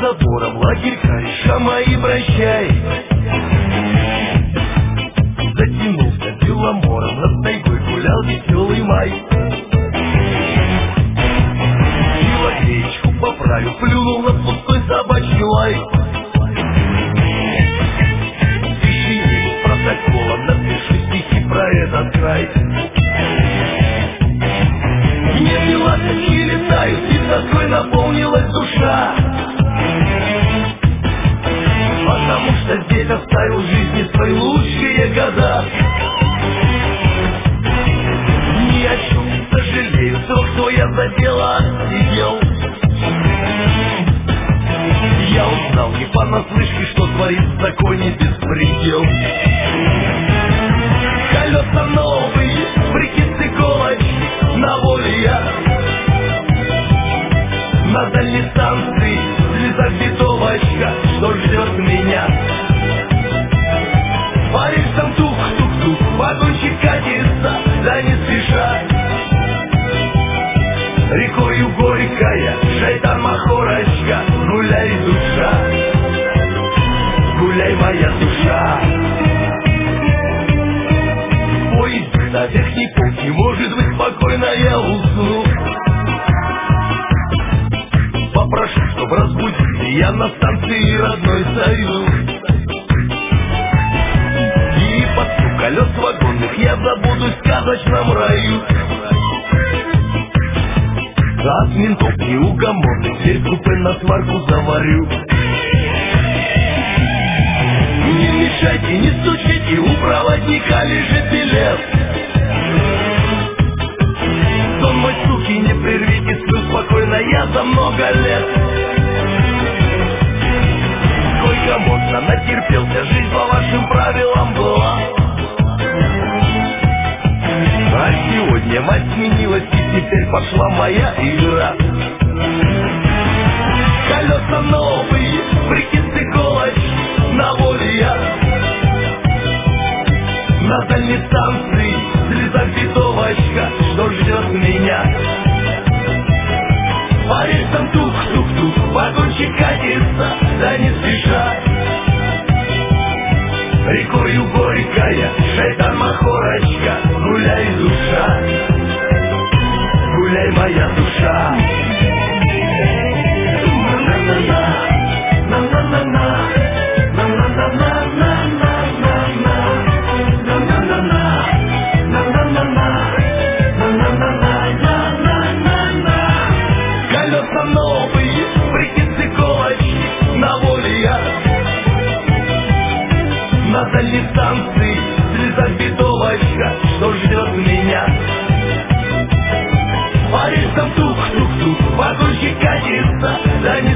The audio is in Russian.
забором лагерь, кореша мои, прощай. Затянулся беломором, над тайгой гулял веселый май. Речку поправил, плюнул на пустой собачий лай. Тысячи с протоколом, напиши стихи про этот край. Нет, не ласточки летают, и тоской наполнилась душа. Потому что здесь оставил в жизни свои лучшие года. Ни о чем не сожалею, то, что я за дело отсидел. Я узнал не понаслышке, что творится в законе беспредел. Колеса новые, прикисы колочки, на воле я. На дальней станции слеза битовочка, что ждет меня. По рельсам тук-тук-тук, вагончик катится, да не спеша. Рекою горькая, шайтан махорочка, гуляй, душа, гуляй, моя душа. Поезд до верхней полки, может быть, спокойно я усну. Попрошу, чтоб разбудили, я на станции родной Союз. И под стук колес вагонных я забуду в сказочном раю. От ментов неугомонных дверь купе на сварку заварю. Не мешайте, не стучите, у проводника лежит билет. Сон мой, суки, не прервите, сплю спокойно я за много лет. Сколько можно натерпелся, жизнь по вашим правилам была. А сегодня мать сменилась, и теперь пошла моя игра. Колеса новые, прикисы колочки, на воле я. На дальней станции слеза битовочка, что ждет меня. По рельсам тук-тук-тук, вагончик катится, да не спеша. Рекою горькая, шайтан махорочка, гуляй, душа, гуляй, моя душа. Колеса новые, прикисы колочки, на воле я. На дальней станции слеза битовочка, что ждет меня. По рельсам тук-тук-тук, вагончик катится, да не